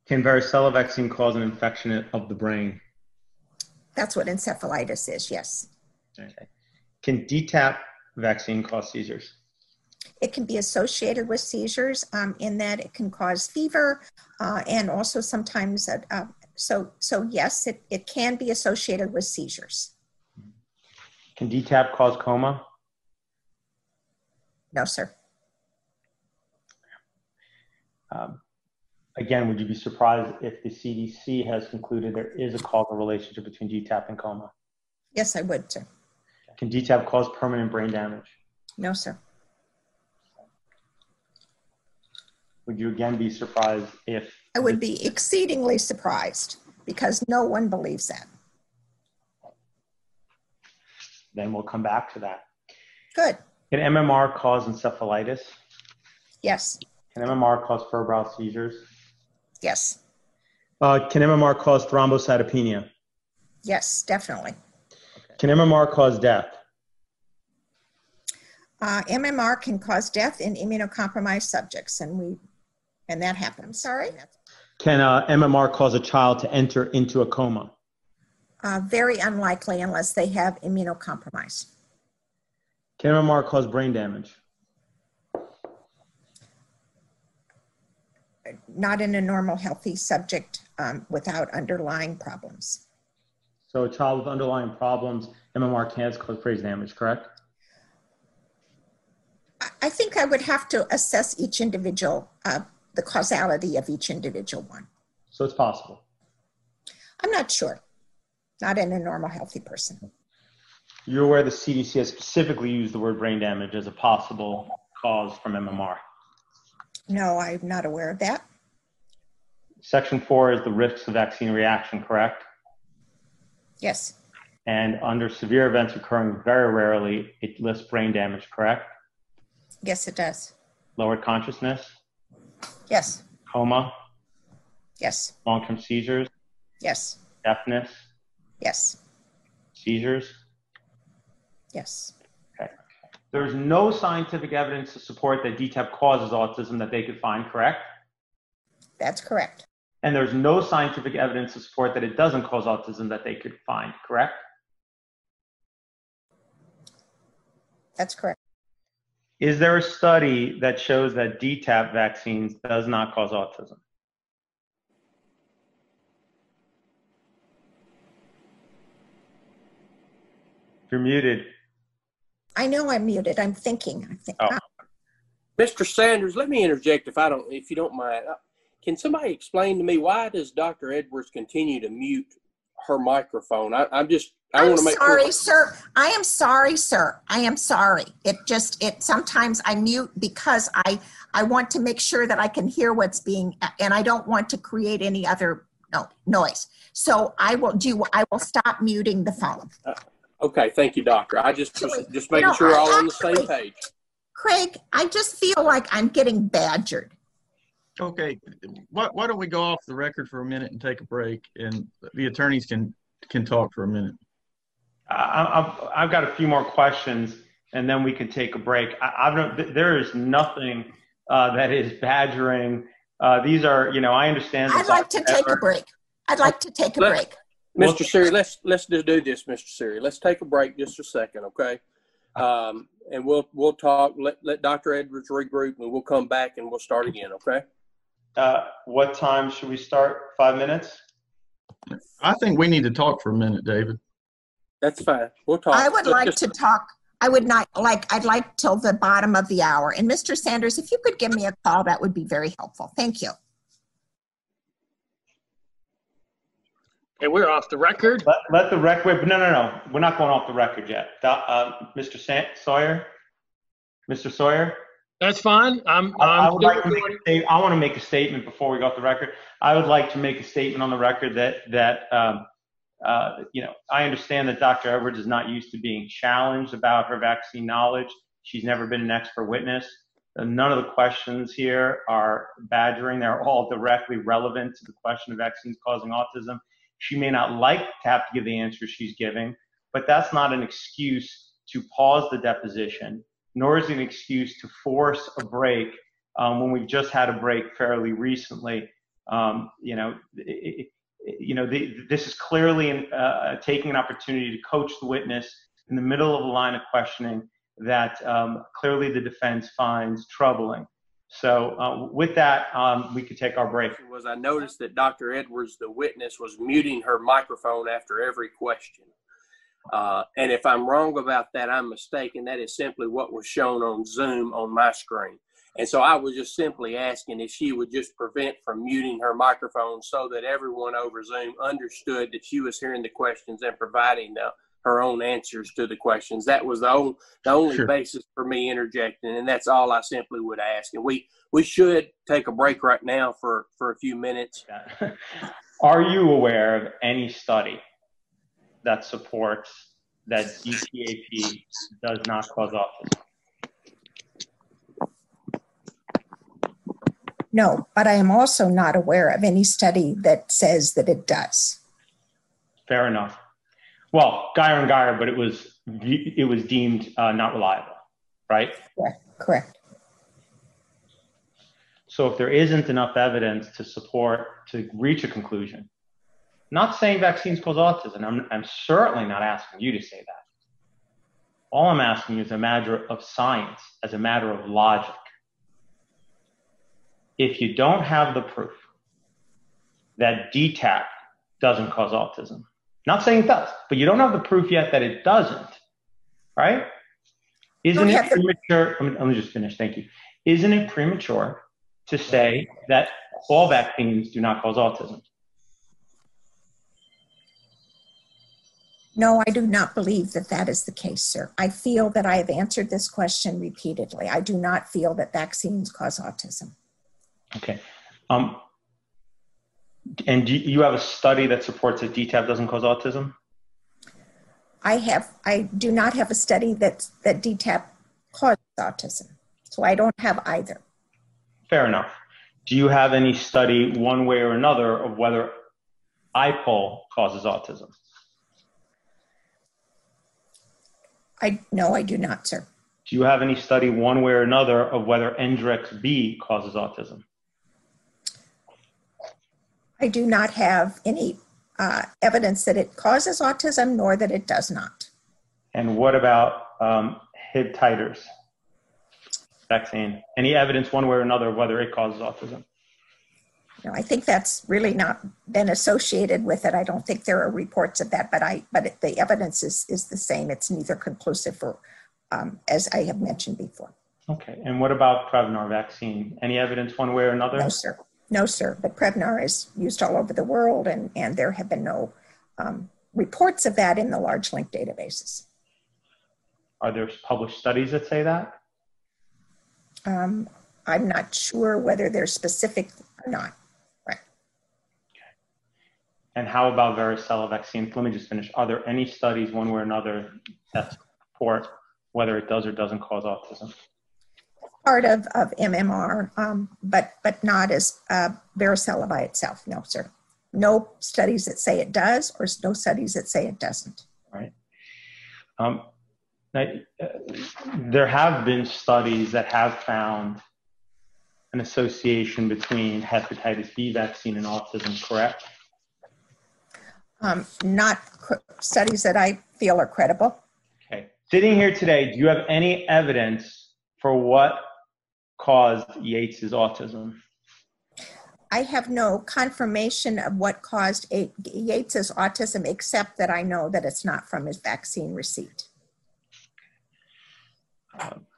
Can varicella vaccine cause an infection of the brain? That's what encephalitis is, yes. Okay. Can DTaP vaccine cause seizures? It can be associated with seizures in that it can cause fever and also sometimes, so yes, it can be associated with seizures. Can DTaP cause coma? No, sir. Again, would you be surprised if the CDC has concluded there is a causal relationship between DTaP and coma? Yes, I would, sir. Can DTaP cause permanent brain damage? No, sir. Would you again be surprised if... I would be exceedingly surprised because no one believes that. Then we'll come back to that. Good. Can MMR cause encephalitis? Yes. Can MMR cause febrile seizures? Yes. Can MMR cause thrombocytopenia? Yes, definitely. Can MMR cause death? MMR can cause death in immunocompromised subjects, and that happens. Sorry? Can MMR cause a child to enter into a coma? Very unlikely unless they have immunocompromise. Can MMR cause brain damage? Not in a normal, healthy subject without underlying problems. So a child with underlying problems, MMR can cause brain damage, correct? I think I would have to assess each individual, the causality of each individual one. So it's possible? I'm not sure. Not in a normal, healthy person. You're aware the CDC has specifically used the word brain damage as a possible cause from MMR? No, I'm not aware of that. Section 4 is the risks of vaccine reaction, correct? Yes. And under severe events occurring very rarely, it lists brain damage, correct? Yes, it does. Lowered consciousness? Yes. Coma? Yes. Long-term seizures? Yes. Deafness? Yes. Seizures? Yes. Okay. There's no scientific evidence to support that DTaP causes autism that they could find, correct? That's correct. And there's no scientific evidence to support that it doesn't cause autism that they could find, correct? That's correct. Is there a study that shows that DTaP vaccines does not cause autism? You're muted. I know I'm muted. I'm thinking. Mr. Sanders, let me interject if you don't mind. Can somebody explain to me why does Dr. Edwards continue to mute her microphone? I'm sorry, sir. I am sorry, sir. I am sorry. Sometimes I mute because I want to make sure that I can hear what's being, and I don't want to create any other noise. So I will stop muting the phone. Okay, thank you, doctor. I just making sure we're all on the same page. Craig, I just feel like I'm getting badgered. Okay, why don't we go off the record for a minute and take a break, and the attorneys can talk for a minute. I've got a few more questions, and then we can take a break. There is nothing that is badgering. These are, I understand. I'd like to take a break. Mr. Siri, let's just do this, Mr. Siri. Let's take a break just a second, okay? And we'll talk. Let Dr. Edwards regroup, and we'll come back and we'll start again, okay? What time should we start? 5 minutes? I think we need to talk for a minute, David. That's fine. We'll talk. I would like to talk. I'd like till the bottom of the hour. And Mr. Sanders, if you could give me a call, that would be very helpful. Thank you. Okay, we're off the record. Let the record. No. We're not going off the record yet. Mr. Sawyer. Mr. Sawyer. That's fine. I want to make a statement before we go off the record. I would like to make a statement on the record that I understand that Dr. Edwards is not used to being challenged about her vaccine knowledge. She's never been an expert witness. None of the questions here are badgering. They're all directly relevant to the question of vaccines causing autism. She may not like to have to give the answer she's giving, but that's not an excuse to pause the deposition, nor is it an excuse to force a break when we've just had a break fairly recently. This is clearly taking an opportunity to coach the witness in the middle of a line of questioning that clearly the defense finds troubling. So with that, we could take our break. I noticed that Dr. Edwards, the witness, was muting her microphone after every question. And if I'm wrong about that, I'm mistaken. That is simply what was shown on Zoom on my screen. And so I was just simply asking if she would just prevent from muting her microphone so that everyone over Zoom understood that she was hearing the questions and providing her own answers to the questions. That was the only Sure. basis for me interjecting, and that's all I simply would ask. And we should take a break right now for a few minutes. Are you aware of any study that supports that DTAP does not cause autism? No, but I am also not aware of any study that says that it does. Fair enough. Well, Geyer and Geyer, but it was deemed not reliable, right? Correct. So if there isn't enough evidence to reach a conclusion, not saying vaccines cause autism, I'm certainly not asking you to say that. All I'm asking you is a matter of science, as a matter of logic. If you don't have the proof that DTaP doesn't cause autism, not saying it does, but you don't have the proof yet that it doesn't, right? Isn't it premature? Let me just finish. Thank you. Isn't it premature to say that all vaccines do not cause autism? No, I do not believe that that is the case, sir. I feel that I have answered this question repeatedly. I do not feel that vaccines cause autism. Okay. And do you have a study that supports that DTaP doesn't cause autism? I do not have a study that DTaP causes autism. So I don't have either. Fair enough. Do you have any study one way or another of whether IPOL causes autism? No, I do not, sir. Do you have any study one way or another of whether NGRX-B causes autism? I do not have any evidence that it causes autism, nor that it does not. And what about Hib titers vaccine? Any evidence one way or another of whether it causes autism? No, I think that's really not been associated with it. I don't think there are reports of that, but the evidence is the same. It's neither conclusive or, as I have mentioned before. Okay. And what about Prevnar vaccine? Any evidence one way or another? No, sir. No, sir. But Prevnar is used all over the world, and there have been no reports of that in the large link databases. Are there published studies that say that? I'm not sure whether they're specific or not. Right. Okay. And how about varicella vaccine? Let me just finish. Are there any studies one way or another that support whether it does or doesn't cause autism? Part of MMR, but not as varicella by itself. No, sir. No studies that say it does, or no studies that say it doesn't. Right. There have been studies that have found an association between hepatitis B vaccine and autism, correct? Not studies that I feel are credible. Okay. Sitting here today, do you have any evidence for what caused Yates's autism? I have no confirmation of what caused Yates's autism, except that I know that it's not from his vaccine receipt.